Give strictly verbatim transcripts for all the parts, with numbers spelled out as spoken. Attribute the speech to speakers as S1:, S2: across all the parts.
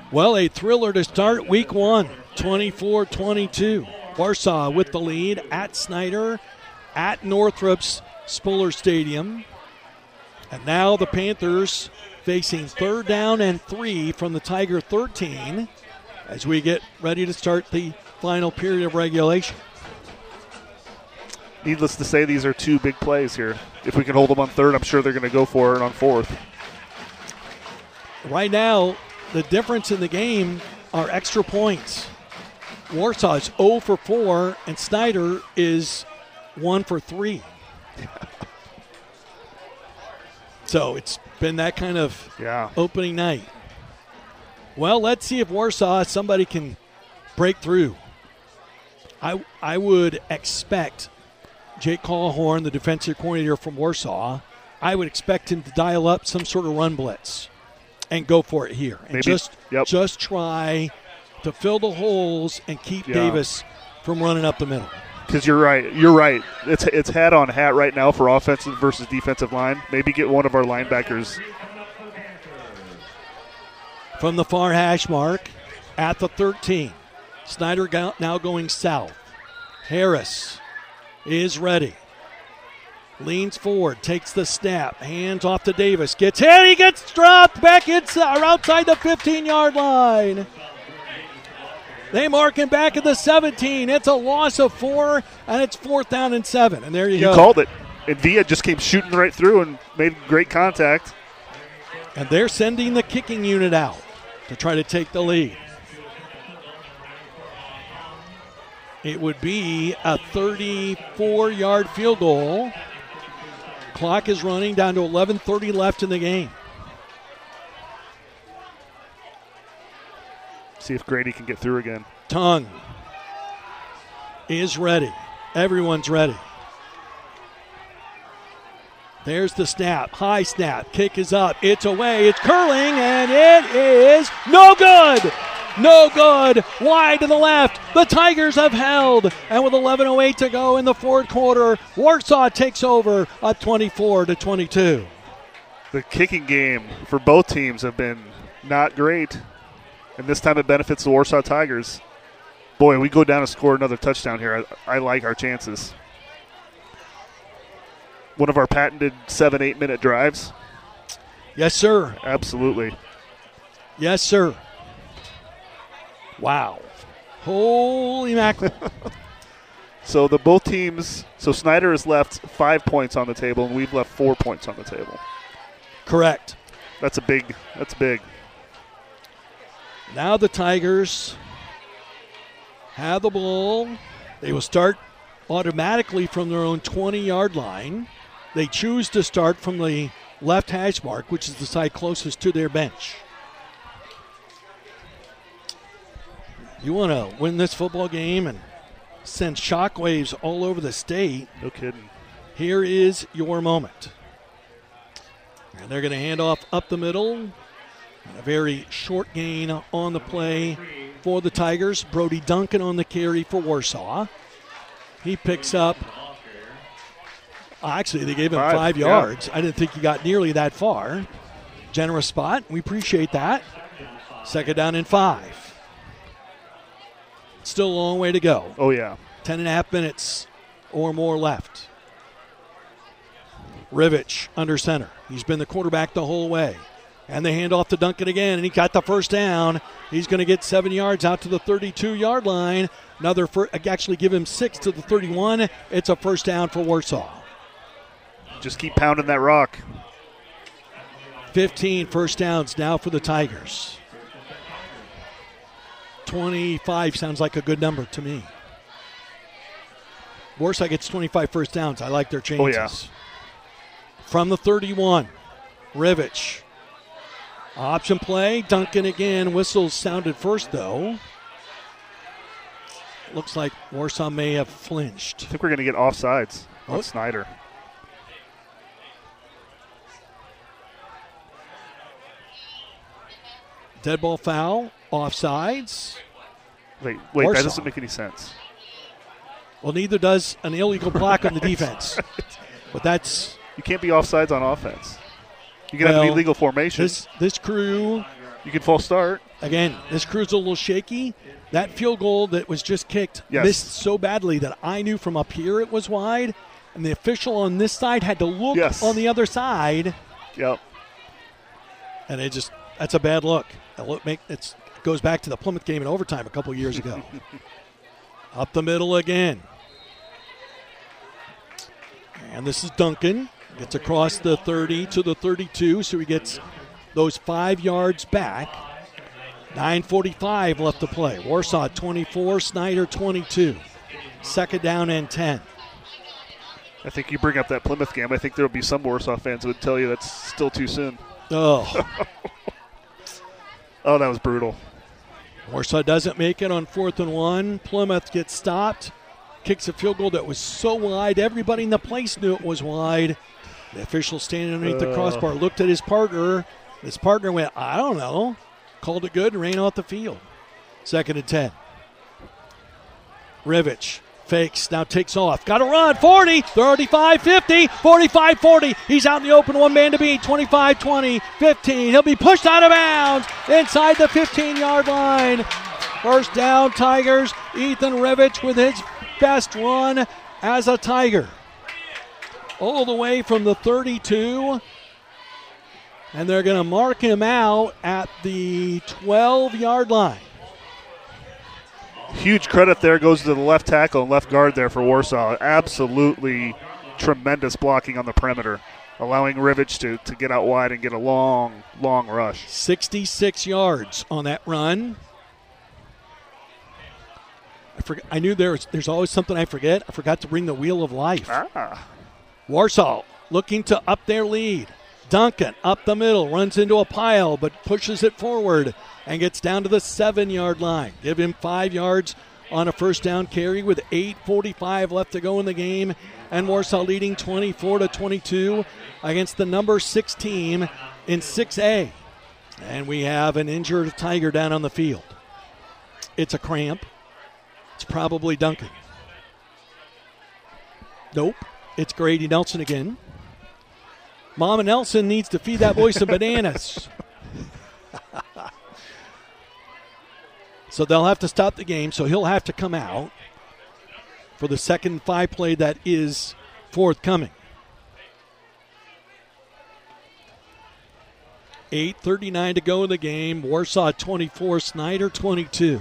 S1: Well, a thriller to start week one, twenty-four twenty-two. Warsaw with the lead at Snyder, at Northrop's Spuller Stadium. And now the Panthers facing third down and three from the Tiger thirteen as we get ready to start the final period of regulation.
S2: Needless to say, these are two big plays here. If we can hold them on third, I'm sure they're going to go for it on fourth.
S1: Right now, the difference in the game are extra points. Warsaw is zero for four, and Snyder is one for three. So it's been that kind of
S2: yeah.
S1: opening night. Well, let's see if Warsaw, somebody can break through. I I would expect Jake Callhorn, the defensive coordinator from Warsaw, I would expect him to dial up some sort of run blitz and go for it here. And
S2: Maybe,
S1: just,
S2: yep.
S1: just try to fill the holes and keep
S2: yeah.
S1: Davis from running up the middle.
S2: Because you're right. You're right. It's it's hat on hat right now for offensive versus defensive line. Maybe get one of our linebackers.
S1: From the far hash mark at the thirteen. Snyder now going south. Harris is ready. Leans forward, takes the snap, hands off to Davis. Gets hit, he gets dropped back inside, or outside the fifteen-yard line. They mark him back at the seventeen. It's a loss of four, and it's fourth down and seven. And there you,
S2: you
S1: go.
S2: You called it. And Villa just came shooting right through and made great contact.
S1: And they're sending the kicking unit out to try to take the lead. It would be a thirty-four-yard field goal. Clock is running down to eleven thirty left in the game.
S2: See if Grady can get through again.
S1: Tongue is ready. Everyone's ready. There's the snap. High snap. Kick is up. It's away. It's curling, and it is no good. No good. Wide to the left. The Tigers have held. And with eleven oh eight to go in the fourth quarter, Warsaw takes over at twenty-four to twenty-two.
S2: The kicking game for both teams have been not great. And this time it benefits the Warsaw Tigers. Boy, we go down and score another touchdown here. I, I like our chances. One of our patented seven, eight minute drives.
S1: Yes, sir.
S2: Absolutely.
S1: Yes, sir. Wow. Holy mackerel.
S2: So the both teams, so Snyder has left five points on the table, and we've left four points on the table.
S1: Correct.
S2: That's a big, that's big.
S1: Now the Tigers have the ball. They will start automatically from their own twenty-yard line. They choose to start from the left hash mark, which is the side closest to their bench. You want to win this football game and send shockwaves all over the state.
S2: No kidding.
S1: Here is your moment. And they're going to hand off up the middle. A very short gain on the play for the Tigers. Brody Duncan on the carry for Warsaw. He picks up, actually, they gave him five, five yards. Yeah. I didn't think he got nearly that far. Generous spot. We appreciate that. Second down and five. Still a long way to go.
S2: Oh, yeah.
S1: Ten and a half minutes or more left. Rivich under center. He's been the quarterback the whole way. And they hand off to Duncan again, and he got the first down. He's going to get seven yards out to the thirty-two-yard line. Another, fir- actually give him six to the thirty-one. It's a first down for Warsaw.
S2: Just keep pounding that rock.
S1: fifteen first downs now for the Tigers. twenty-five sounds like a good number to me. Warsaw gets twenty-five first downs. I like their chances.
S2: Oh, yeah.
S1: From the thirty-one, Rivich. Option play. Duncan again. Whistles sounded first, though. Looks like Warsaw may have flinched.
S2: I think we're going to get offsides on
S1: oh.
S2: Snyder.
S1: Dead ball foul. Offsides.
S2: Wait, wait,
S1: Warsaw.
S2: That doesn't make any sense.
S1: Well, neither does an illegal block on the defense. But that's...
S2: You can't be offsides on offense. You can
S1: well,
S2: have an illegal formation.
S1: This, this crew
S2: You can false start.
S1: Again, this crew's a little shaky. That field goal that was just kicked
S2: yes.
S1: missed so badly that I knew from up here it was wide, and the official on this side had to look
S2: yes.
S1: on the other side.
S2: Yep.
S1: And it just that's a bad look. It goes back to the Plymouth game in overtime a couple years ago. Up the middle again. And this is Duncan. Gets across the thirty to the thirty-two, so he gets those five yards back. nine forty-five left to play. Warsaw twenty-four, Snyder twenty-two. Second down and ten.
S2: I think you bring up that Plymouth game. I think there will be some Warsaw fans who would tell you that's still too soon.
S1: Oh.
S2: Oh, that was brutal.
S1: Warsaw doesn't make it on fourth and one. Plymouth gets stopped. Kicks a field goal that was so wide, everybody in the place knew it was wide. The official standing underneath uh. the crossbar looked at his partner. His partner went, I don't know. Called it good and ran off the field. Second and ten. Rivich fakes, now takes off. Got to run. forty, thirty-five, fifty, forty-five, forty. He's out in the open, one man to beat. twenty-five, twenty, fifteen. He'll be pushed out of bounds inside the fifteen-yard line. First down, Tigers. Ethan Rivich with his best run as a Tiger. All the way from the thirty-two. And they're going to mark him out at the twelve-yard line.
S2: Huge credit there goes to the left tackle and left guard there for Warsaw. Absolutely tremendous blocking on the perimeter, allowing Rivich to, to get out wide and get a long, long rush.
S1: sixty-six yards on that run. I, forget, I knew there was, there's always something I forget. I forgot to bring the wheel of life.
S2: Ah.
S1: Warsaw looking to up their lead. Duncan up the middle, runs into a pile, but pushes it forward and gets down to the seven-yard line. Give him five yards on a first down carry with eight forty-five left to go in the game. And Warsaw leading twenty-four to twenty-two against the number six team in six A. And we have an injured Tiger down on the field. It's a cramp. It's probably Duncan. Nope. It's Grady Nelson again. Mama Nelson needs to feed that boy some bananas. So they'll have to stop the game, so he'll have to come out for the second five play that is forthcoming. eight thirty-nine to go in the game. Warsaw twenty-four, Snyder twenty-two.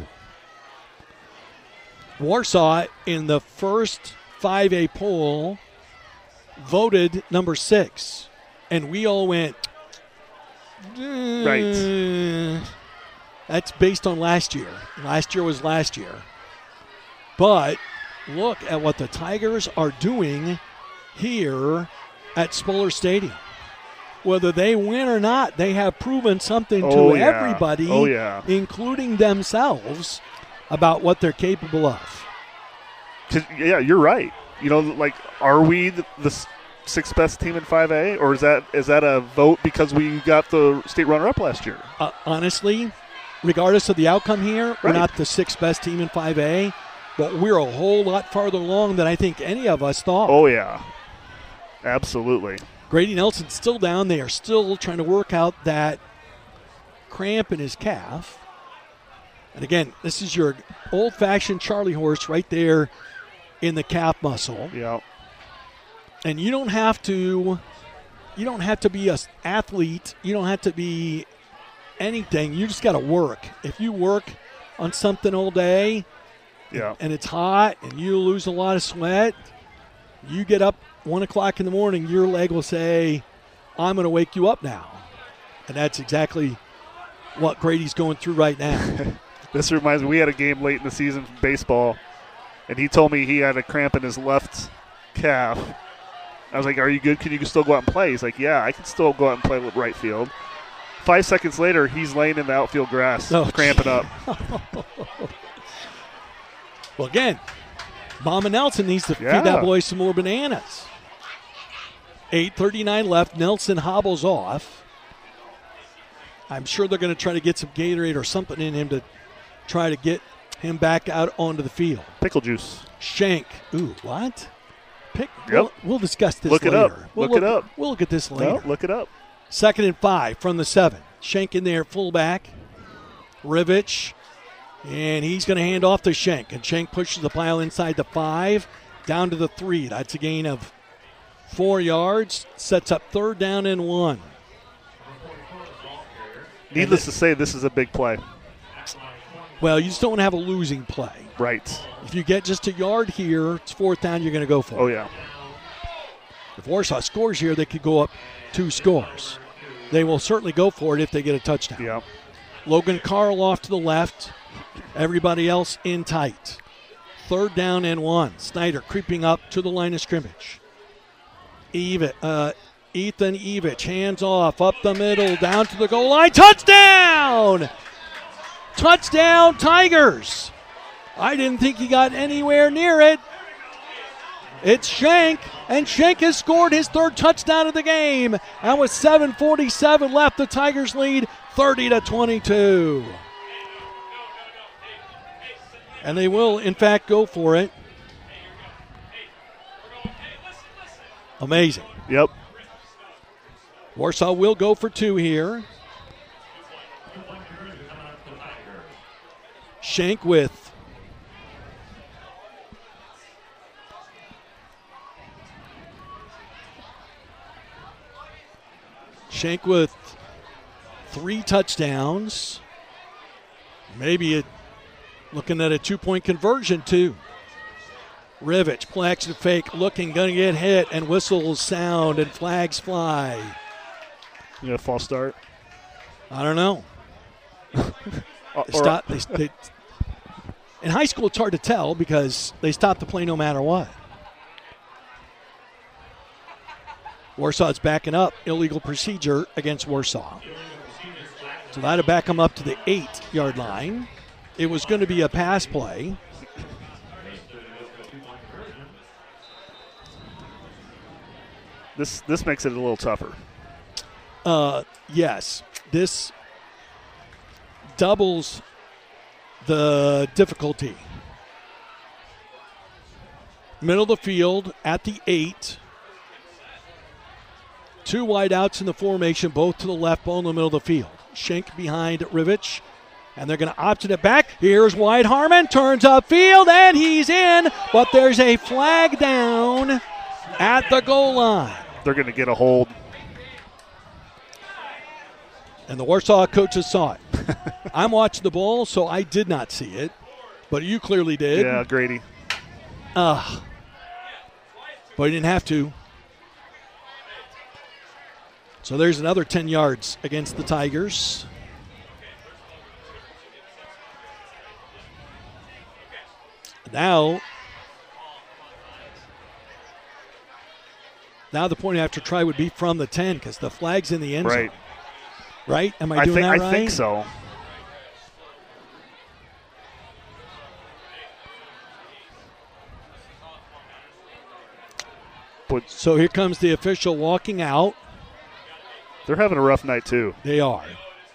S1: Warsaw in the first five A poll voted number six. And we all went, eh.
S2: Right.
S1: That's based on last year. Last year was last year. But look at what the Tigers are doing here at Spoller Stadium. Whether they win or not, they have proven something
S2: oh,
S1: to
S2: yeah.
S1: everybody,
S2: oh, yeah.
S1: including themselves, about what they're capable of.
S2: Yeah, you're right. You know, like, are we the, the sixth best team in five A, or is that is that a vote because we got the state runner-up last year?
S1: Uh, honestly, regardless of the outcome here,
S2: right.
S1: we're not the sixth best team in five A, but we're a whole lot farther along than I think any of us thought.
S2: Oh, yeah. Absolutely.
S1: Grady Nelson's still down. They are still trying to work out that cramp in his calf. And again, this is your old-fashioned Charlie horse right there in the calf muscle.
S2: Yeah.
S1: And you don't have to you don't have to be an athlete. You don't have to be anything. You just got to work. If you work on something all day
S2: yeah.
S1: and it's hot and you lose a lot of sweat, you get up one o'clock in the morning, your leg will say, I'm going to wake you up now. And that's exactly what Grady's going through right now.
S2: This reminds me, we had a game late in the season for baseball, and he told me he had a cramp in his left calf. I was like, are you good? Can you still go out and play? He's like, yeah, I can still go out and play with right field. Five seconds later, he's laying in the outfield grass, oh, cramping up.
S1: Well, again, Mama Nelson needs to
S2: yeah.
S1: feed that boy some more bananas. eight thirty-nine left. Nelson hobbles off. I'm sure they're going to try to get some Gatorade or something in him to try to get him back out onto the field.
S2: Pickle juice.
S1: Shank. Ooh, what? Pick.
S2: Yep.
S1: We'll, we'll discuss this
S2: look
S1: later.
S2: It up.
S1: We'll
S2: look,
S1: look
S2: it up.
S1: We'll look at this later.
S2: No, look it up.
S1: Second and five from the seven. Shank in there, fullback. Rivich, and he's going to hand off to Schenk. And Schenk pushes the pile inside the five, down to the three. That's a gain of four yards. Sets up third down and one.
S2: Needless to say, this is a big play.
S1: Well, you just don't want to have a losing play.
S2: Right.
S1: If you get just a yard here, it's fourth down, you're going to go for it.
S2: Oh, yeah.
S1: If Warsaw scores here, they could go up two scores. They will certainly go for it if they get a touchdown.
S2: Yeah.
S1: Logan Carl off to the left. Everybody else in tight. Third down and one. Snyder creeping up to the line of scrimmage. Ev- uh, Ethan Evich, hands off, up the middle, down to the goal line. Touchdown! Touchdown, Tigers! I didn't think he got anywhere near it. It's Schenk, and Schenk has scored his third touchdown of the game. And with seven forty-seven left, the Tigers lead thirty to twenty-two. And they will, in fact, go for it. Amazing.
S2: Yep.
S1: Warsaw will go for two here. Schenk with Schenk with three touchdowns. Maybe a, looking at a two-point conversion, too. Rivich, play action fake, looking, going to get hit, and whistles sound and flags fly.
S2: You got a false start?
S1: I don't know.
S2: or,
S1: They stop, they, they, in high school, it's hard to tell because they stop the play no matter what. Warsaw's backing up. Illegal procedure against Warsaw. So that'll back them up to the eight-yard line. It was going to be a pass play.
S2: This this makes it a little tougher.
S1: Uh, yes, this doubles the difficulty. Middle of the field at the eight. Two wideouts in the formation, both to the left, ball in the middle of the field. Schenk behind Rivich, and they're going to option it back. Here's Wyatt Harmon, turns upfield, and he's in, but there's a flag down at the goal line.
S2: They're going to get a hold.
S1: And the Warsaw coaches saw it. I'm watching the ball, so I did not see it, but you clearly did.
S2: Yeah, Grady.
S1: Uh, but he didn't have to. So there's another ten yards against the Tigers. Now, now the point after try would be from the ten because the flag's in the end zone.
S2: Right.
S1: Right? Am I
S2: I
S1: doing
S2: think,
S1: that
S2: I
S1: right?
S2: think so. But
S1: So here comes the official walking out.
S2: they're having a rough night, too.
S1: They are.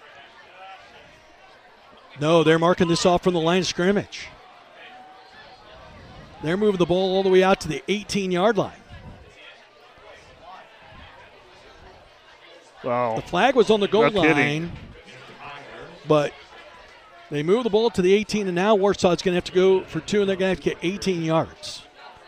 S1: No, they're marking this off from the line of scrimmage. They're moving the ball all the way out to the eighteen-yard line.
S2: Wow.
S1: The flag was on the goal
S2: No
S1: line,
S2: kidding.
S1: but they move the ball to the eighteen, and now Warsaw's going to have to go for two, and they're going to have to get eighteen yards.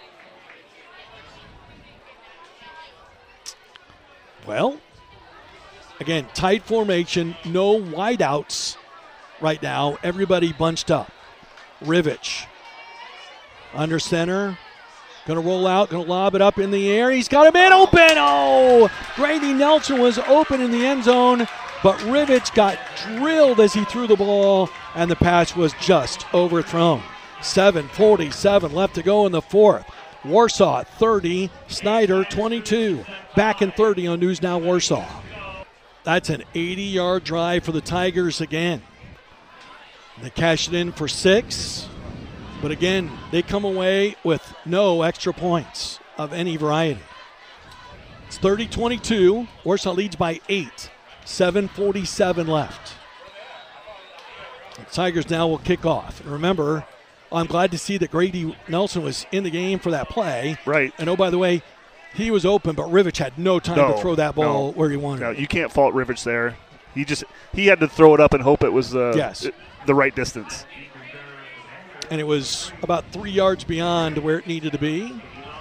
S1: Well, again, tight formation, no wideouts right now. Everybody bunched up. Rivich under center. Going to roll out, going to lob it up in the air. He's got a man open. Oh, Grady Nelson was open in the end zone, but Rivich got drilled as he threw the ball, and the pass was just overthrown. seven forty-seven left to go in the fourth. Warsaw thirty, Snyder twenty-two. Back in thirty on News Now Warsaw. That's an eighty-yard drive for the Tigers again. They cash it in for six. But again, they come away with no extra points of any variety. It's thirty twenty-two. Warsaw leads by eight. seven forty-seven left. The Tigers now will kick off. And remember, I'm glad to see that Grady Nelson was in the game for that play.
S2: Right.
S1: And oh, by the way, he was open, but Rivich had no time
S2: No,
S1: to throw that ball
S2: no.
S1: where he wanted
S2: No,
S1: it.
S2: you can't fault Rivich there. He just he had to throw it up and hope it was uh,
S1: yes.
S2: it, the right distance.
S1: And it was about three yards beyond where it needed to be.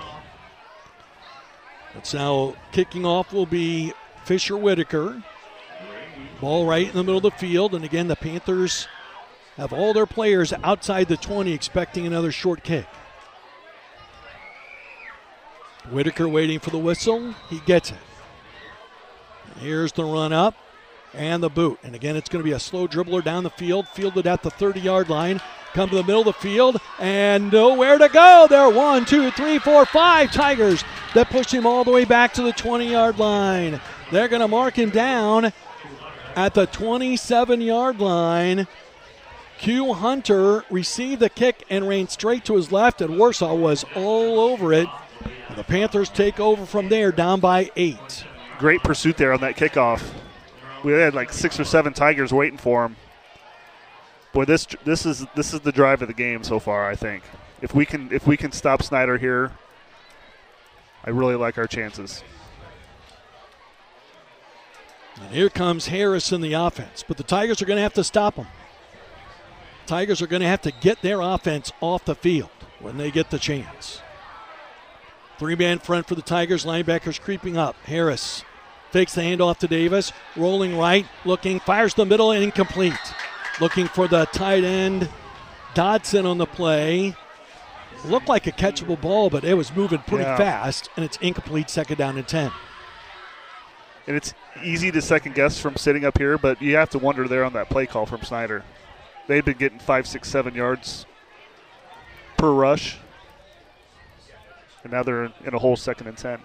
S1: But now kicking off will be Fisher Whitaker. Ball right in the middle of the field. And again, the Panthers have all their players outside the twenty expecting another short kick. Whitaker waiting for the whistle. He gets it. And here's the run up and the boot. And again, it's going to be a slow dribbler down the field, fielded at the thirty-yard line. Come to the middle of the field and nowhere to go. There are one, two, three, four, five Tigers that push him all the way back to the twenty-yard line. They're going to mark him down at the twenty-seven-yard line. Q Hunter received the kick and ran straight to his left, and Warsaw was all over it. And the Panthers take over from there, down by eight.
S2: Great pursuit there on that kickoff. We had like six or seven Tigers waiting for him. Boy, this this is this is the drive of the game so far. I think if we can if we can stop Snyder here, I really like our chances.
S1: And here comes Harris in the offense, but the Tigers are going to have to stop him. Tigers are going to have to get their offense off the field when they get the chance. Three-man front for the Tigers. Linebackers creeping up. Harris fakes the handoff to Davis. Rolling right, looking, fires the middle, and incomplete. Looking for the tight end, Dodson on the play. Looked like a catchable ball, but it was moving pretty
S2: yeah.
S1: fast, and it's incomplete, second down and ten.
S2: And it's easy to second guess from sitting up here, but you have to wonder there on that play call from Snyder. They've been getting five, six, seven yards per rush, and now they're in a whole second and ten.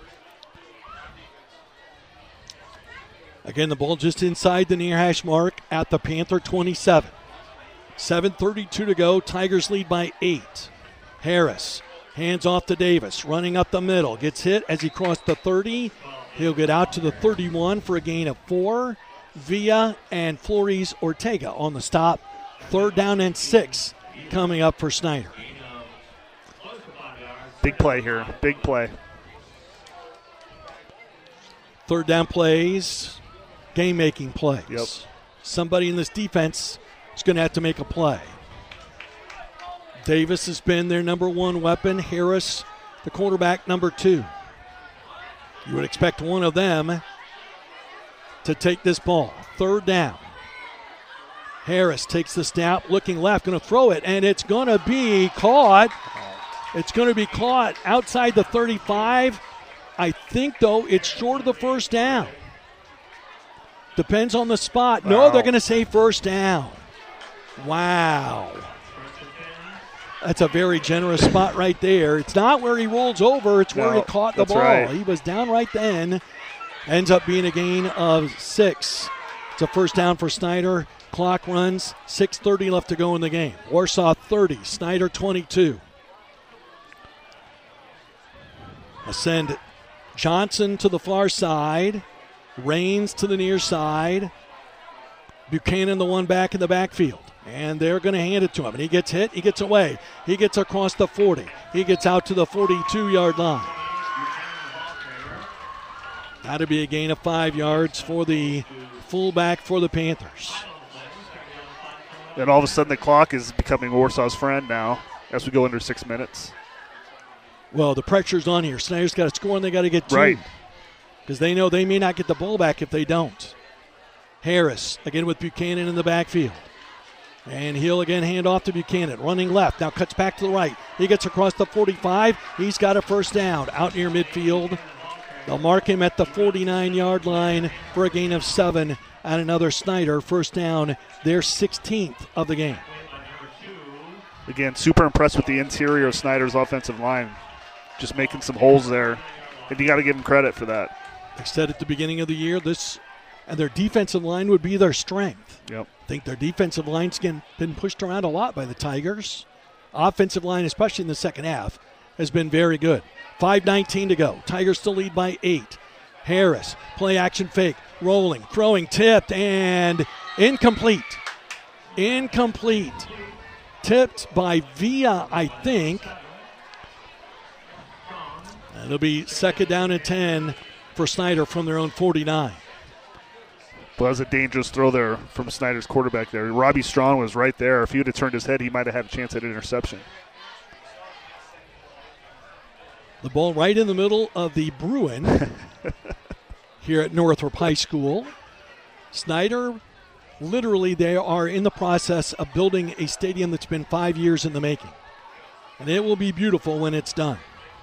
S1: Again, the ball just inside the near hash mark at the Panther twenty-seven. seven thirty-two to go. Tigers lead by eight. Harris hands off to Davis, running up the middle. Gets hit as he crossed the thirty. He'll get out to the thirty-one for a gain of four. Villa and Flores Ortega on the stop. Third down and six coming up for Snyder.
S2: Big play here. Big play.
S1: Third down plays. Game-making plays.
S2: Yep.
S1: Somebody in this defense is going to have to make a play. Davis has been their number one weapon. Harris, the quarterback, number two. You would expect one of them to take this ball. Third down. Harris takes the snap, looking left, going to throw it, and it's going to be caught. It's going to be caught outside the thirty-five. I think, though, it's short of the first down. Depends on the spot.
S2: Wow.
S1: No, they're going to say first down. Wow. That's a very generous spot right there. It's not where he rolls over. It's where
S2: no,
S1: he caught the ball.
S2: Right.
S1: He was down right then. Ends up being a gain of six. It's a first down for Snyder. Clock runs. six thirty left to go in the game. Warsaw thirty. Snyder twenty-two. I send Johnson to the far side. Raines to the near side. Buchanan, the one back in the backfield. And they're going to hand it to him. And he gets hit. He gets away. He gets across the forty. He gets out to the forty-two-yard line. That'll be a gain of five yards for the fullback for the Panthers.
S2: And all of a sudden the clock is becoming Warsaw's friend now as we go under six minutes.
S1: Well, the pressure's on here. Snyder's got to score and they got to get two.
S2: Right.
S1: Because they know they may not get the ball back if they don't. Harris, again with Buchanan in the backfield. And he'll again hand off to Buchanan. Running left, now cuts back to the right. He gets across the forty-five. He's got a first down out near midfield. They'll mark him at the forty-nine-yard line for a gain of seven. And another Snyder first down, their sixteenth of the game.
S2: Again, super impressed with the interior of Snyder's offensive line. Just making some holes there. And you got to give him credit for that.
S1: They said at the beginning of the year, this and their defensive line would be their strength.
S2: Yep.
S1: I think their defensive line's been pushed around a lot by the Tigers. Offensive line, especially in the second half, has been very good. five nineteen to go. Tigers still lead by eight. Harris, play action fake, rolling, throwing, tipped, and incomplete. Incomplete. Tipped by Villa, I think. And it'll be second down and ten for Snyder from their own forty-nine.
S2: But that was a dangerous throw there from Snyder's quarterback there. Robbie Strong was right there. If he would have turned his head, he might have had a chance at an interception.
S1: The ball right in the middle of the Bruin here at Northrop High School. Snyder, literally, they are in the process of building a stadium that's been five years in the making. And it will be beautiful when it's done.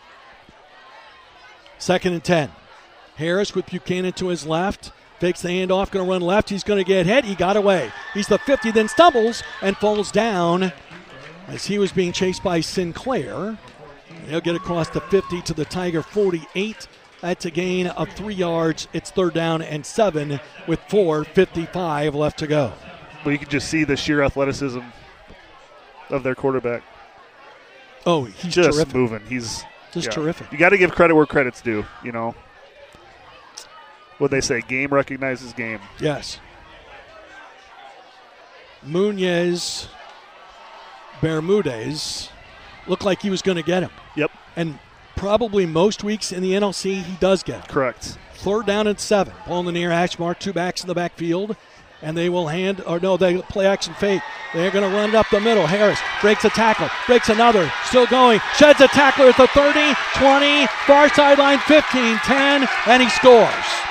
S1: Second and ten. Harris with Buchanan to his left. Fakes the handoff, going to run left. He's going to get hit. He got away. He's the fifty, then stumbles and falls down as he was being chased by Sinclair. He'll get across the fifty to the Tiger forty-eight. That's a gain of three yards. It's third down and seven with four fifty-five left to go.
S2: Well, you can just see the sheer athleticism of their quarterback.
S1: Oh, he's
S2: just
S1: terrific.
S2: moving. He's
S1: just
S2: yeah.
S1: terrific.
S2: You got to give credit where credit's due, you know. What they say, game recognizes game.
S1: Yes. Munoz Bermudez looked like he was going to get him.
S2: Yep.
S1: And probably most weeks in the N L C, he does get him.
S2: Correct.
S1: Third down and seven. Ball in the near hash mark. Two backs in the backfield. And they will hand, or no, they play action fake. They're going to run it up the middle. Harris breaks a tackle, breaks another, still going, sheds a tackler at the thirty, twenty, far sideline, fifteen, ten, and he scores.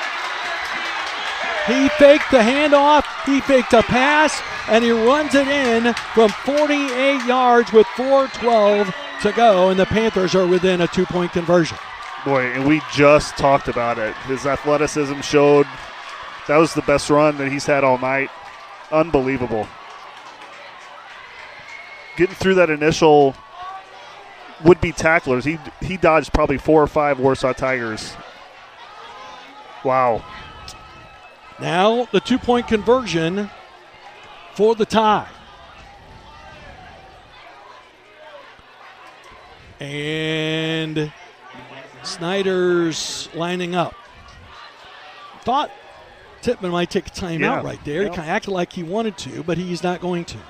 S1: He faked the handoff, he faked a pass, and he runs it in from forty-eight yards with four twelve to go, and the Panthers are within a two-point conversion.
S2: Boy, and we just talked about it. His athleticism showed. That was the best run that he's had all night. Unbelievable. Getting through that initial would-be tacklers. He he dodged probably four or five Warsaw Tigers. Wow.
S1: Now the two-point conversion for the tie. And Snyder's lining up. Thought Tippmann might take a timeout
S2: yeah.
S1: right there.
S2: Yeah.
S1: He kind of acted like he wanted to, but he's not going to.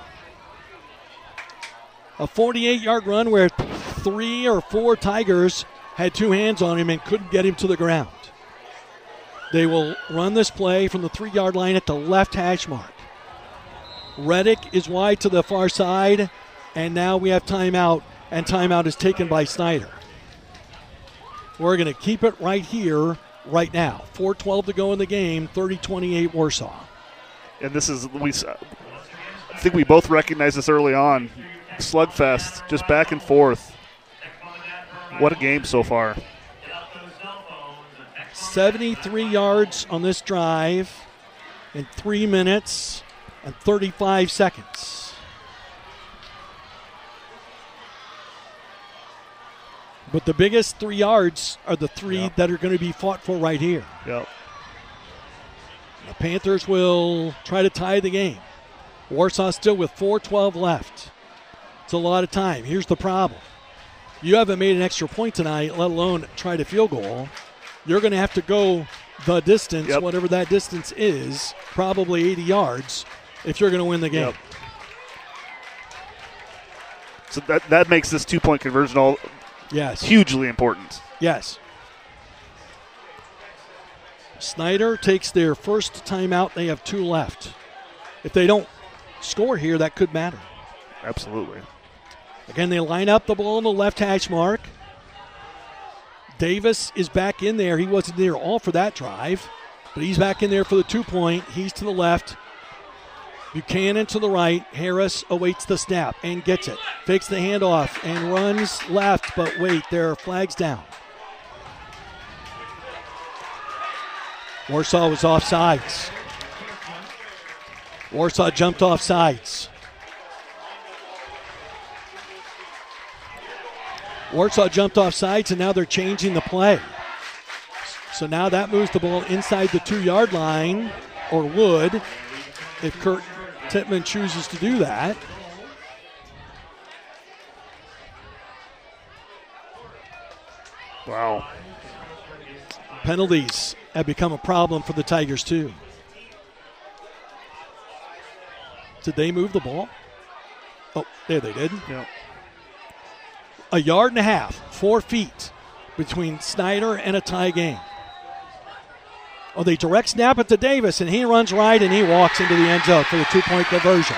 S1: A forty-eight-yard run where three or four Tigers had two hands on him and couldn't get him to the ground. They will run this play from the three-yard line at the left hash mark. Reddick is wide to the far side, and now we have timeout, and timeout is taken by Snyder. We're going to keep it right here, right now. four twelve to go in the game, thirty twenty-eight Warsaw.
S2: And this is, we, I think we both recognized this early on. Slugfest, just back and forth. What a game so far.
S1: seventy-three yards on this drive in three minutes and thirty-five seconds. But the biggest three yards are the three
S2: yep.
S1: that are going to be fought for right here.
S2: Yep.
S1: The Panthers will try to tie the game. Warsaw still with four twelve left. It's a lot of time. Here's the problem. You haven't made an extra point tonight, let alone tried a field goal. You're going to have to go the distance,
S2: yep.
S1: whatever that distance is, probably eighty yards, if you're going to win the game.
S2: Yep. So that that makes this two-point conversion all
S1: yes.
S2: hugely important.
S1: Yes. Snyder takes their first timeout. They have two left. If they don't score here, that could matter.
S2: Absolutely.
S1: Again, they line up the ball on the left hash mark. Davis is back in there. He wasn't there all for that drive, but he's back in there for the two-point. He's to the left. Buchanan to the right. Harris awaits the snap and gets it. Fakes the handoff and runs left, but wait, there are flags down. Warsaw was off sides. Warsaw jumped off sides. Warsaw jumped off sides, and now they're changing the play. So now that moves the ball inside the two-yard line, or would, if Kurt Tippmann chooses to do that.
S2: Wow.
S1: Penalties have become a problem for the Tigers, too. Did they move the ball? Oh, there they did.
S2: Yep.
S1: A yard and a half, four feet between Snyder and a tie game. Oh, they direct snap it to Davis, and he runs right, and he walks into the end zone for the two-point conversion.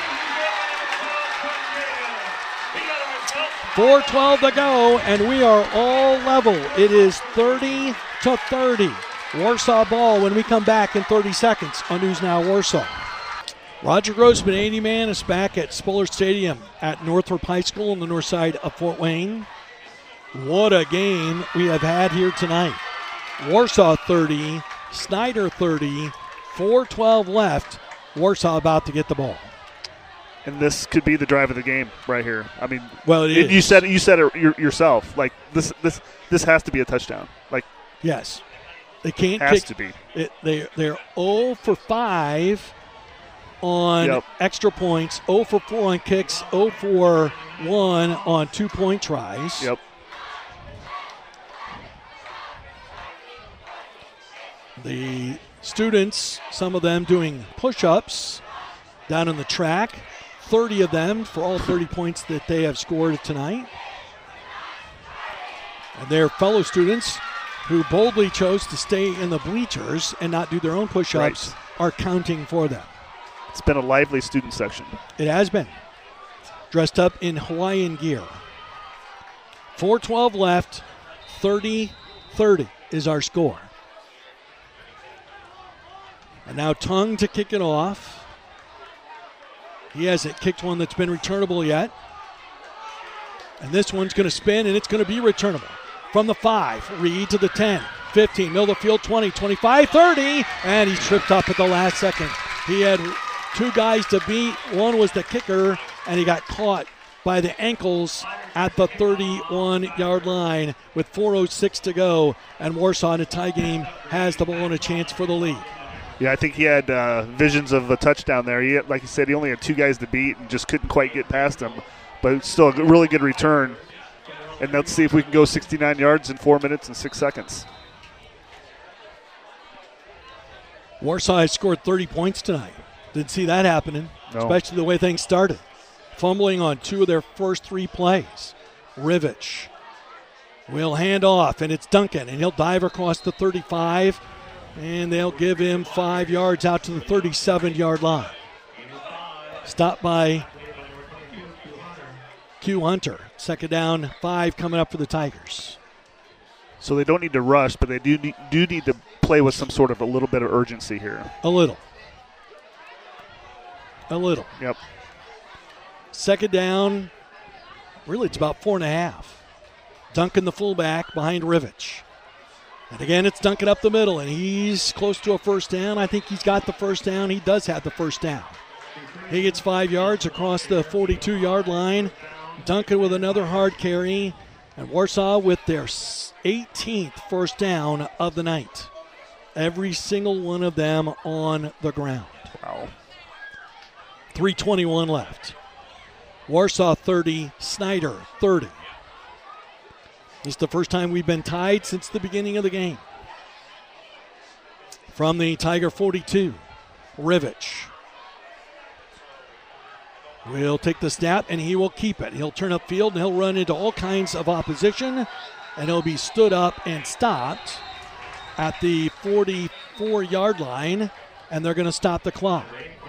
S1: four twelve to go, and we are all level. It is thirty to thirty. Warsaw ball when we come back in thirty seconds on News Now Warsaw. Roger Grossman, eighty man, is back at Spuller Stadium at Northrop High School on the north side of Fort Wayne. What a game we have had here tonight. Warsaw thirty, Snyder thirty, four twelve left. Warsaw about to get the ball.
S2: And this could be the drive of the game right here. I mean,
S1: well, it
S2: it,
S1: is.
S2: you said it, you said it yourself. Like this, this, this has to be a touchdown. Like
S1: yes, they can't.
S2: Has
S1: kick,
S2: to be.
S1: It, they they're zero for five on
S2: Yep.
S1: extra points, zero for four on kicks, zero for one on two point tries.
S2: Yep.
S1: The students, some of them doing push-ups down on the track. thirty of them for all thirty points that they have scored tonight. And their fellow students who boldly chose to stay in the bleachers and not do their own push-ups
S2: Right.
S1: are counting for them.
S2: It's been a lively student section.
S1: It has been. Dressed up in Hawaiian gear. four twelve left, thirty thirty is our score. And now Tung to kick it off. He hasn't kicked one that's been returnable yet. And this one's going to spin, and it's going to be returnable. From the five, Reed to the ten, fifteen, middle of the field, twenty, twenty-five, thirty, and he's tripped up at the last second. He had two guys to beat. One was the kicker, and he got caught by the ankles at the thirty-one-yard line with four oh six to go, and Warsaw in a tie game has the ball and a chance for the lead.
S2: Yeah, I think he had uh, visions of a touchdown there. He had, like you said, he only had two guys to beat and just couldn't quite get past them. But still a really good return. And let's see if we can go sixty-nine yards in four minutes and six seconds.
S1: Warsaw has scored thirty points tonight. Didn't see that happening,
S2: No.
S1: especially the way things started. Fumbling on two of their first three plays. Rivich will hand off, and it's Duncan, and he'll dive across the thirty-five, and they'll give him five yards out to the thirty-seven-yard line. Stopped by Q Hunter. Second down, five coming up for the Tigers.
S2: So they don't need to rush, but they do need, do need to play with some sort of a little bit of urgency here.
S1: A little. A little.
S2: Yep.
S1: Second down, really it's about four and a half. Duncan the fullback behind Rivich. And again, it's Duncan up the middle, and he's close to a first down. I think he's got the first down. He does have the first down. He gets five yards across the forty-two-yard line. Duncan with another hard carry, and Warsaw with their eighteenth first down of the night. Every single one of them on the ground.
S2: Wow.
S1: three twenty-one left. Warsaw thirty, Snyder thirty. This is the first time we've been tied since the beginning of the game. From the Tiger forty-two, Rivich will take the snap, and he will keep it. He'll turn upfield, and he'll run into all kinds of opposition, and he'll be stood up and stopped at the forty-four-yard line, and they're going to stop the clock.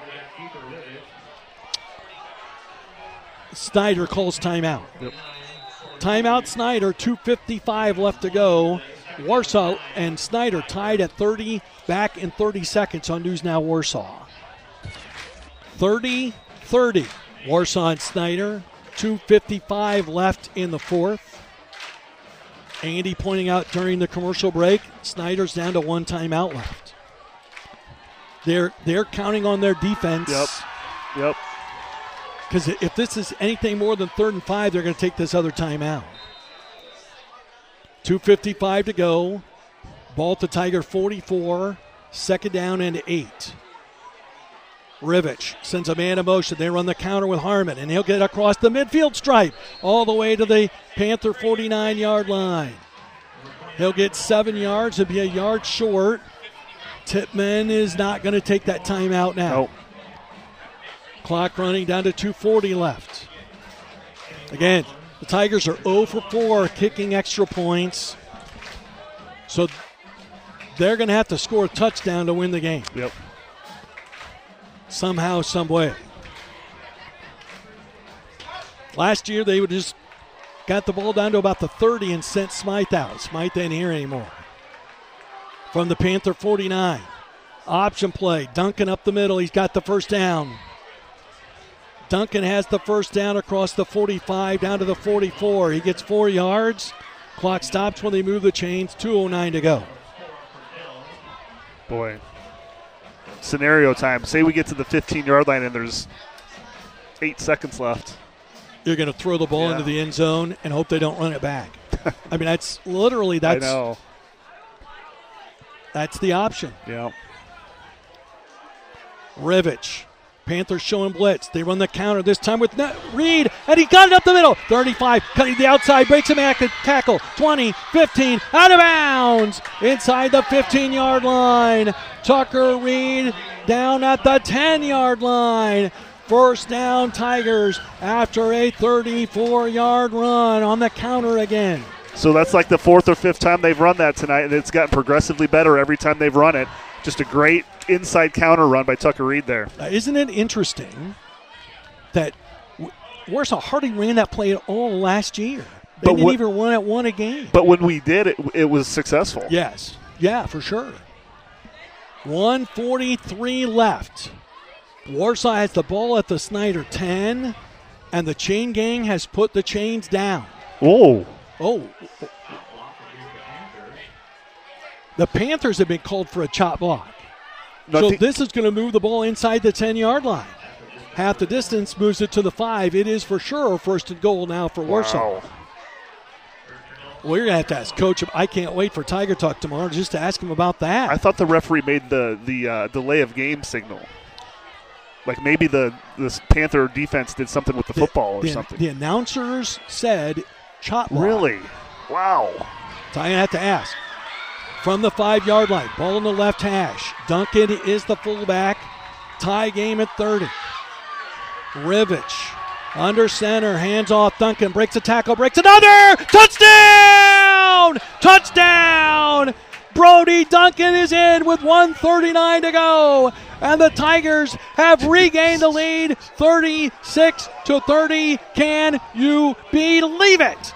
S1: Snyder calls timeout.
S2: Yep.
S1: Timeout Snyder, two fifty-five left to go. Warsaw and Snyder tied at thirty, back in thirty seconds on News Now Warsaw. thirty thirty. Warsaw and Snyder, two fifty-five left in the fourth. Andy pointing out during the commercial break, Snyder's down to one timeout left. They're they're counting on their defense.
S2: Yep. Yep.
S1: Because if this is anything more than third and five, they're going to take this other timeout. two fifty-five to go. Ball to Tiger forty-four. Second down and eight. Rivich sends a man in motion. They run the counter with Harmon, and he'll get across the midfield stripe all the way to the Panther forty-nine-yard line. He'll get seven yards. He'll be a yard short. Tippmann is not going to take that timeout now.
S2: Nope.
S1: Clock running down to two forty left. Again, the Tigers are zero for four kicking extra points. So they're going to have to score a touchdown to win the game.
S2: Yep.
S1: Somehow, some way. Last year, they would just got the ball down to about the thirty and sent Smythe out. Smythe ain't here anymore. From the Panther forty-nine. Option play. Duncan up the middle. He's got the first down. Duncan has the first down across the forty-five down to the forty-four. He gets four yards. Clock stops when they move the chains. two oh nine to go.
S2: Boy. Scenario time. Say we get to the fifteen-yard line and there's eight seconds left.
S1: You're going to throw the ball
S2: yeah.
S1: into the end zone and hope they don't run it back. I mean, that's literally that's
S2: I know.
S1: That's the option.
S2: Yeah.
S1: Rivich. Panthers showing blitz. They run the counter this time with Reed, and he got it up the middle. thirty-five, cutting the outside, breaks him back to tackle. twenty, fifteen, out of bounds. Inside the fifteen-yard line. Tucker Reed down at the ten-yard line. First down, Tigers, after a thirty-four-yard run on the counter again.
S2: So that's like the fourth or fifth time they've run that tonight, and it's gotten progressively better every time they've run it. Just a great inside counter run by Tucker Reed there.
S1: Uh, isn't it interesting that w- Warsaw hardly ran that play at all last year? They
S2: but
S1: didn't
S2: what,
S1: even run it one a game.
S2: But when we did, it it was successful.
S1: Yes. Yeah, for sure. one forty-three left. Warsaw has the ball at the Snyder ten, and the chain gang has put the chains down.
S2: Oh.
S1: Oh. The Panthers have been called for a chop block.
S2: Nothing.
S1: So this is going to move the ball inside the ten-yard line. Half the distance moves it to the five. It is for sure first and goal now for Warsaw.
S2: Wow.
S1: Well, you're going to have to ask Coach. I can't wait for Tiger Talk tomorrow just to ask him about that.
S2: I thought the referee made the, the uh, delay of game signal. Like maybe the this Panther defense did something with the, the football or
S1: the,
S2: something.
S1: The announcers said chop block.
S2: Really? Wow.
S1: So I'm going to have to ask. From the five-yard line, ball in the left hash. Duncan is the fullback. Tie game at thirty. Rivich under center, hands off. Duncan breaks a tackle, breaks another. Touchdown! Touchdown! Brody Duncan is in with one thirty-nine to go. And the Tigers have regained the lead thirty-six to thirty. Can you believe it?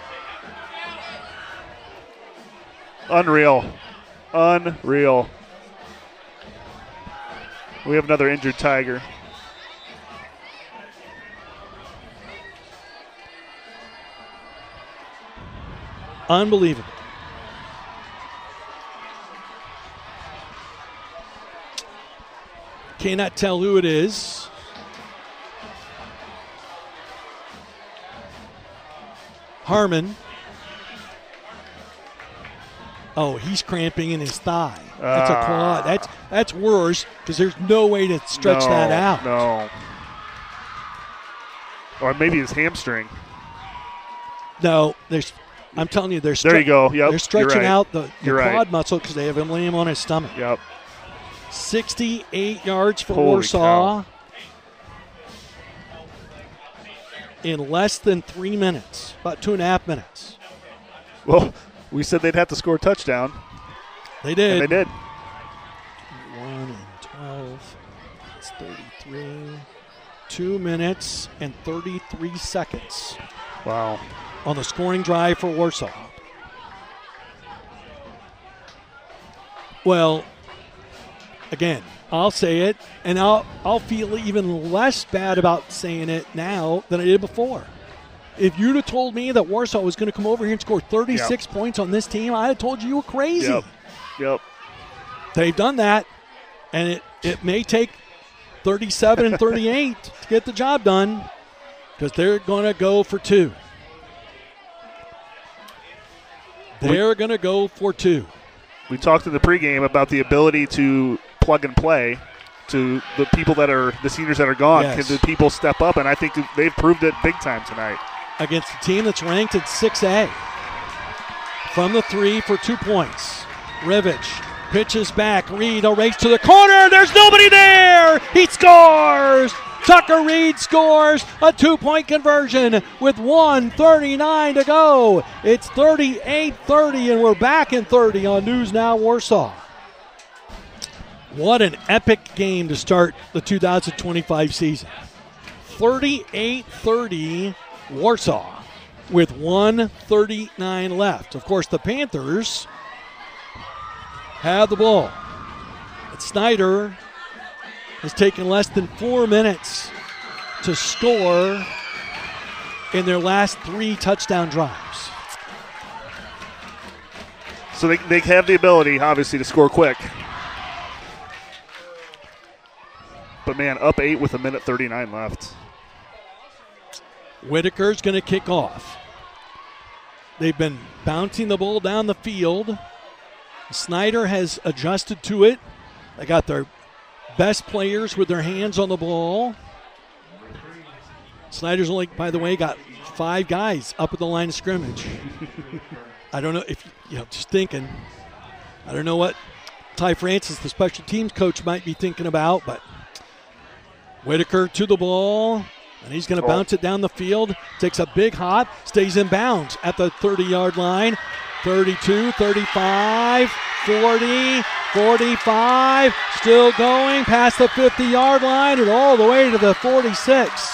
S2: Unreal. Unreal. We have another injured Tiger.
S1: Unbelievable. Cannot tell who it is. Harmon. Oh, he's cramping in his thigh. That's a quad. That's that's worse because there's no way to stretch
S2: no,
S1: that out.
S2: No. Or maybe his hamstring.
S1: No, there's. I'm telling you, they're. Stre-
S2: there you go. Yep,
S1: they're stretching
S2: right.
S1: out the, the quad
S2: right.
S1: muscle because they have him laying him on his stomach.
S2: Yep.
S1: sixty-eight yards for
S2: Holy
S1: Warsaw
S2: cow.
S1: in less than three minutes, about two and a half minutes.
S2: Well, we said they'd have to score a touchdown.
S1: They did.
S2: And they did.
S1: one and twelve. It's thirty-three. Two minutes and thirty-three seconds.
S2: Wow.
S1: On the scoring drive for Warsaw. Well, again, I'll say it, and I'll I'll feel even less bad about saying it now than I did before. If you'd have told me that Warsaw was going to come over here and score thirty-six yep. points on this team, I'd have told you you were crazy.
S2: Yep. Yep.
S1: They've done that, and it, it may take thirty-seven and thirty-eight to get the job done because they're going to go for two. They're going to go for two.
S2: We talked in the pregame about the ability to plug and play to the people that are the seniors that are gone.
S1: Yes.
S2: Can the people step up? And I think they've proved it big time tonight.
S1: Against a team that's ranked in six A. From the three for two points. Rivich pitches back. Reed a race to the corner. There's nobody there. He scores. Tucker Reed scores a two-point conversion with one thirty-nine to go. It's thirty-eight thirty, and we're back in thirty on News Now Warsaw. What an epic game to start the two thousand twenty-five season. thirty-eight thirty Warsaw with one thirty-nine left. Of course, the Panthers have the ball. But Snyder has taken less than four minutes to score in their last three touchdown drives.
S2: So they, they have the ability, obviously, to score quick. But, man, up eight with a minute thirty-nine left.
S1: Whitaker's going to kick off. They've been bouncing the ball down the field. Snyder has adjusted to it. They got their best players with their hands on the ball. Snyder's only, by the way, got five guys up at the line of scrimmage. I don't know if, you know, just thinking. I don't know what Ty Francis, the special teams coach, might be thinking about, but Whitaker to the ball, and he's going to bounce it down the field. Takes a big hop, stays in bounds at the thirty-yard line. thirty-two, thirty-five, forty, forty-five, still going past the fifty-yard line and all the way to the forty-six.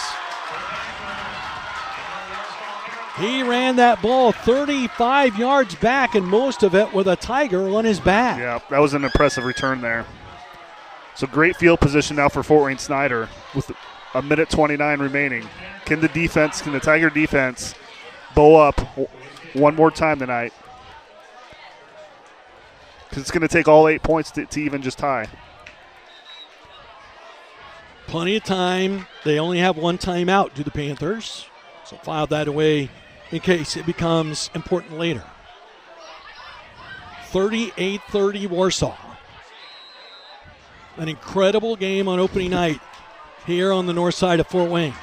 S1: He ran that ball thirty-five yards back, and most of it with a Tiger on his back.
S2: Yeah, that was an impressive return there. So great field position now for Fort Wayne Snyder with a minute twenty-nine remaining. Can the defense, can the Tiger defense bow up one more time tonight? Because it's going to take all eight points to, to even just tie.
S1: Plenty of time. They only have one timeout, do the Panthers. So file that away in case it becomes important later. thirty-eight thirty Warsaw. An incredible game on opening night here on the north side of Fort Wayne.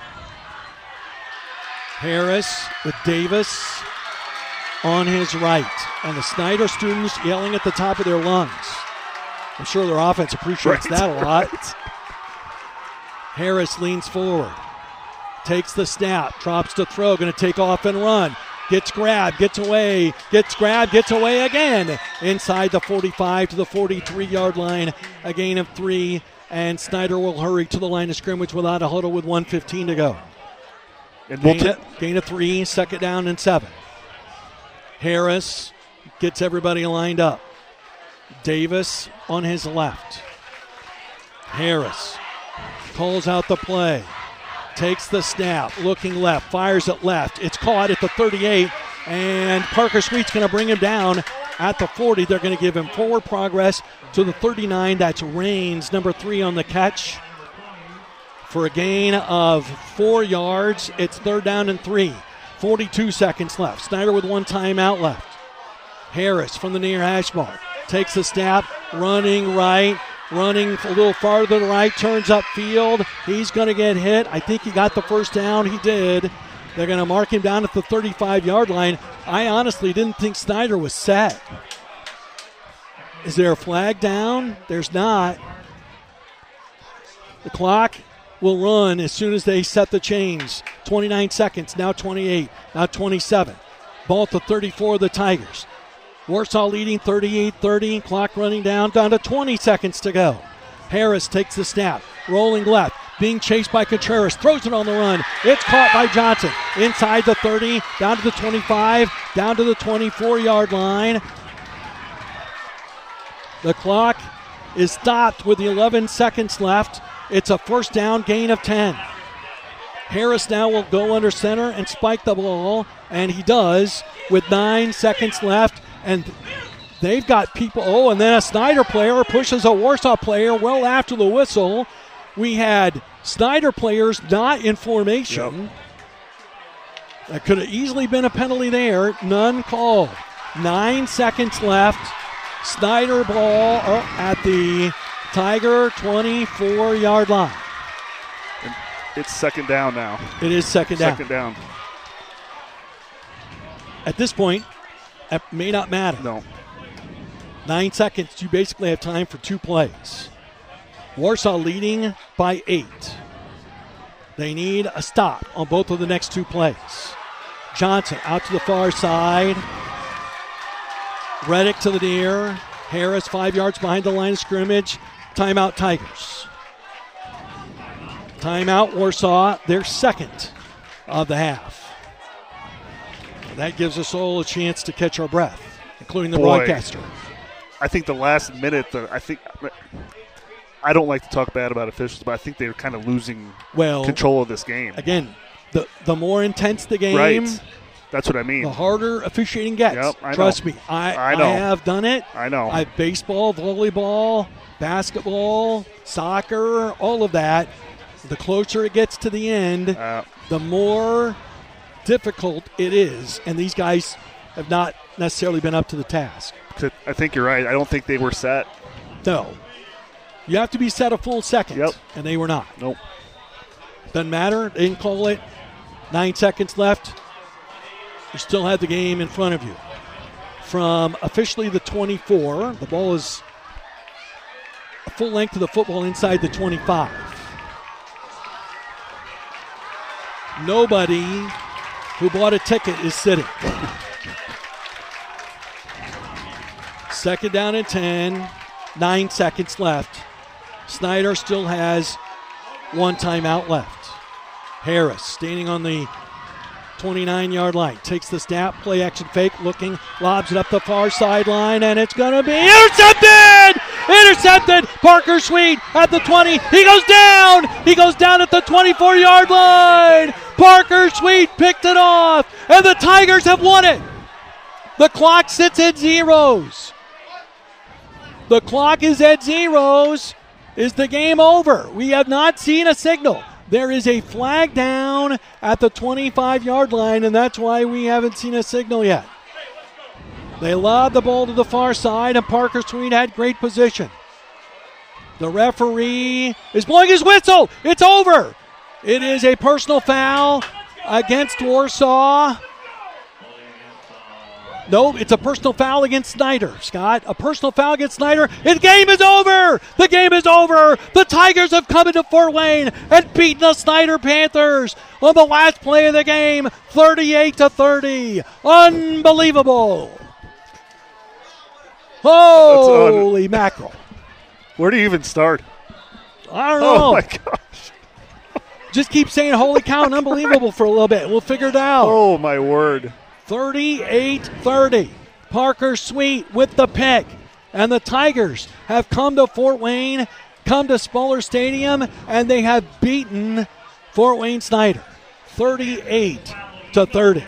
S1: Harris with Davis on his right. And the Snyder students yelling at the top of their lungs. I'm sure their offense appreciates
S2: right,
S1: that a lot.
S2: Right.
S1: Harris leans forward. Takes the snap, drops to throw, going to take off and run. Gets grabbed, gets away, gets grabbed, gets away again. Inside the forty-five to the forty-three-yard line, a gain of three, and Snyder will hurry to the line of scrimmage without a huddle with one fifteen to go.
S2: And we'll
S1: gain, a, gain of three, second down and seven. Harris gets everybody lined up. Davis on his left. Harris calls out the play. Takes the snap, looking left, fires it left. It's caught at the thirty-eight, and Parker Sweet's going to bring him down at the forty. They're going to give him forward progress to the thirty-nine. That's Raines, number three on the catch. For a gain of four yards, it's third down and three. forty-two seconds left. Snyder with one timeout left. Harris from the near hash mark. Takes the snap, running right. Running a little farther to the right, turns upfield. He's going to get hit. I think he got the first down. He did. They're going to mark him down at the thirty-five-yard line. I honestly didn't think Snyder was set. Is there a flag down? There's not. The clock will run as soon as they set the chains. twenty-nine seconds, now twenty-eight, now twenty-seven. Ball at the thirty-four of the Tigers. Warsaw leading thirty-eight thirty. Clock running down, down to twenty seconds to go. Harris takes the snap, rolling left, being chased by Contreras, throws it on the run. It's caught by Johnson. Inside the thirty, down to the twenty-five, down to the twenty-four-yard line. The clock is stopped with the eleven seconds left. It's a first down, gain of ten. Harris now will go under center and spike the ball, and he does with nine seconds left. And they've got people, oh, and then a Snyder player pushes a Warsaw player well after the whistle. We had Snyder players not in formation. Yep. That could have easily been a penalty there. None called. Nine seconds left. Snyder ball at the Tiger twenty-four-yard line.
S2: It's second down now.
S1: It is second down.
S2: Second down.
S1: At this point, it may not matter.
S2: No.
S1: Nine seconds, you basically have time for two plays. Warsaw leading by eight. They need a stop on both of the next two plays. Johnson out to the far side. Reddick to the near. Harris five yards behind the line of scrimmage. Timeout Tigers. Timeout Warsaw, their second of the half. And that gives us all a chance to catch our breath, including the
S2: Boy,
S1: broadcaster.
S2: I think the last minute, the, I think I don't like to talk bad about officials, but I think they're kind of losing
S1: well,
S2: control of this game.
S1: Again, the the more intense the game,
S2: right. That's what I mean.
S1: The harder officiating gets.
S2: Yep, I
S1: Trust
S2: know.
S1: me, I,
S2: I know.
S1: I have done it.
S2: I know.
S1: I've baseball, volleyball, basketball, soccer, all of that. The closer it gets to the end,
S2: Uh,
S1: the more difficult it is, and these guys have not necessarily been up to the task.
S2: I think you're right. I don't think they were set.
S1: No. You have to be set a full second,
S2: Yep.
S1: and they were not.
S2: Nope.
S1: Doesn't matter. They didn't call it. Nine seconds left. You still have the game in front of you. From officially the twenty-four, the ball is a full length of the football inside the twenty-five. Nobody who bought a ticket is sitting. Second down and ten. Nine seconds left. Snyder still has one timeout left. Harris standing on the twenty-nine-yard line. Takes the snap, play action fake, looking, lobs it up the far sideline, and it's going to be intercepted! Intercepted! Parker Sweet at the twenty. He goes down! He goes down at the twenty-four-yard line! Parker Sweet picked it off, and the Tigers have won it! The clock sits at zeros. The clock is at zeros. Is the game over? We have not seen a signal. There is a flag down at the twenty-five-yard line, and that's why we haven't seen a signal yet. They lobbed the ball to the far side, and Parker Sweet had great position. The referee is blowing his whistle. It's over. It is a personal foul against Warsaw. No, it's a personal foul against Snyder, Scott. A personal foul against Snyder. The game is over. The game is over. The Tigers have come into Fort Wayne and beaten the Snyder Panthers on the last play of the game, thirty-eight to thirty. Unbelievable. Holy mackerel.
S2: Where do you even start?
S1: I don't know.
S2: Oh, my gosh.
S1: Just keep saying holy cow and unbelievable for a little bit. We'll figure it out.
S2: Oh, my word.
S1: thirty-eight thirty. Parker Sweet with the pick. And the Tigers have come to Fort Wayne, come to Smaller Stadium, and they have beaten Fort Wayne Snyder. thirty-eight to thirty.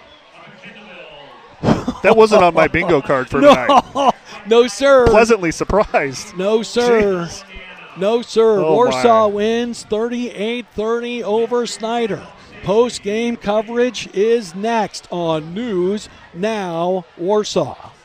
S2: That wasn't on my bingo card for
S1: no,
S2: tonight.
S1: No, sir.
S2: Pleasantly surprised.
S1: No, sir.
S2: Jeez.
S1: No, sir.
S2: Oh,
S1: Warsaw
S2: my.
S1: wins thirty-eight thirty over Snyder. Post-game coverage is next on News Now Warsaw.